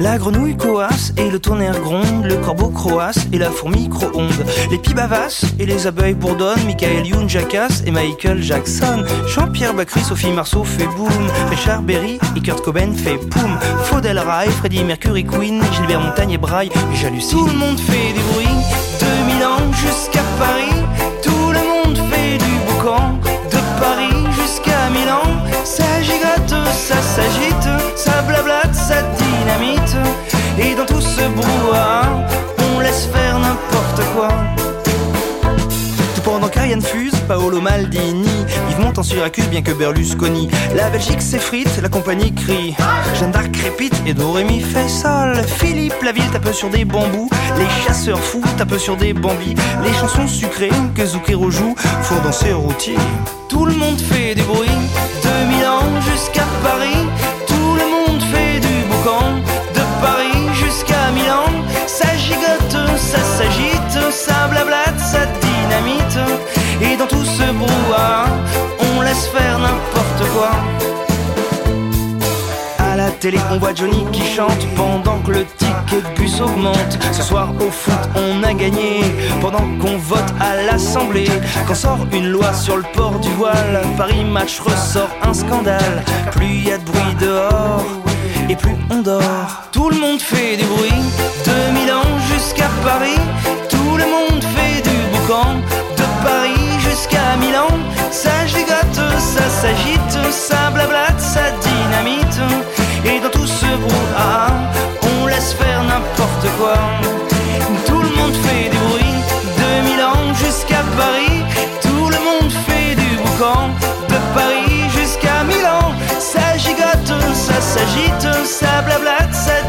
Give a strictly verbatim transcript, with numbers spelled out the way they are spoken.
La grenouille coasse et le tonnerre gronde, le corbeau croasse et la fourmi micro-onde. Les pies bavassent et les abeilles bourdonnent, Michael Youn jacasse et Michael Jackson. Jean-Pierre Bacry, Sophie Marceau fait boum, Richard Berry et Kurt Cobain fait poum. Faudel Rai, Freddie Mercury, Queen, Gilbert Montagné, Braille, j'hallucine. Tout le monde fait du bruit, de Milan jusqu'à Paris. Tout le monde fait du boucan, de Paris jusqu'à Milan. Ça gigote, ça s'agite, ça blablate, ça dynamite. Et dans tout ce brouhaha, on laisse faire n'importe quoi. Tout pendant qu'Ariane fuse, Paolo Maldini, Yves Montand accuse bien que Berlusconi. La Belgique s'effrite, la compagnie crie, Jeanne d'Arc crépite et Do Ré Mi fait sol. Philippe Laville tape sur des bambous, les chasseurs fous tapent sur des bambis. Les chansons sucrées que Zucchero joue, faut danser rôti. Tout le monde fait du bruit, de Milan jusqu'à Paris. Tout le monde fait du boucan, de Paris jusqu'à Milan. Ça gigote, ça s'agite, ça blablate, ça dynamite. Et dans tout ce brouhaha, on laisse faire n'importe quoi. À la télé on voit Johnny qui chante pendant que le ticket de bus augmente. Ce soir au foot on a gagné pendant qu'on vote à l'Assemblée. Quand sort une loi sur le port du voile, Paris Match ressort un scandale. Plus il y a de bruit dehors et plus on dort. Tout le monde fait du bruit, de Milan jusqu'à Paris. Tout le monde fait du boucan, de Paris jusqu'à Milan. Ça gigote, ça s'agite, ça blablate, ça dynamite. Et dans tout ce brouhaha, on laisse faire n'importe quoi. Tout le monde fait du bruit, de Milan jusqu'à Paris. Tout le monde fait du boucan, de Paris jusqu'à Milan. Ça gigote, ça s'agite, ça blablate, ça